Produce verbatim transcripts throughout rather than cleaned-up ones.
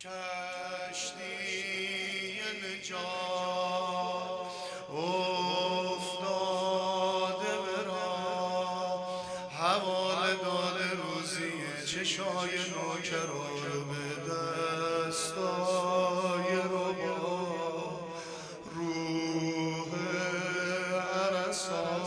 کشتی نجات افتاده برا حواله داده روزی چشای نوکران رو به دستای رو با روح عرصا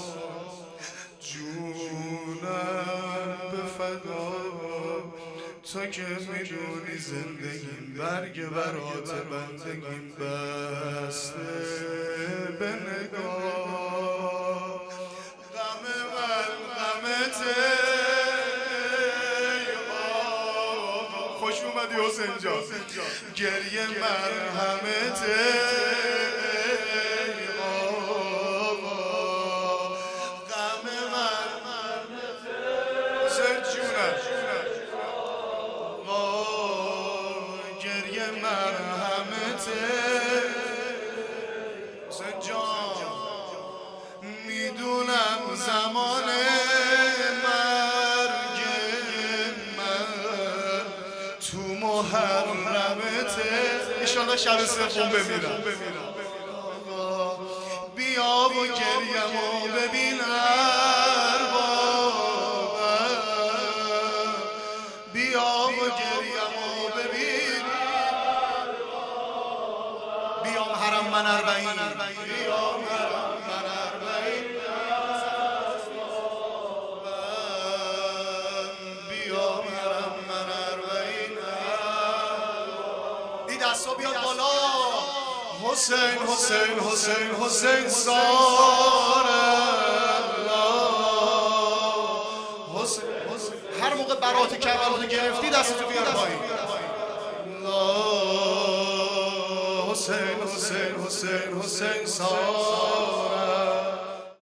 جونم به فدا تو که میدونی زندگیم برگ برات بندگیم بسته به نگاه غم من غمته خوش اومدی حسین جان گریه مرهمته میدونم زمان مرگ من تو محرمته ایشالله شب سوم بمیرم بیا و گریمو ببین اربابم بیا و گریمو ببین بیام حرم من اربعین بیام حرم من اربعین بیام حرم من اربعین این دستا بیاد بالا حسین حسین حسین حسین سار حسین هر موقع برات کربلا رو گرفتی دستتو بیار پایین حسین حسین حسین حسین سار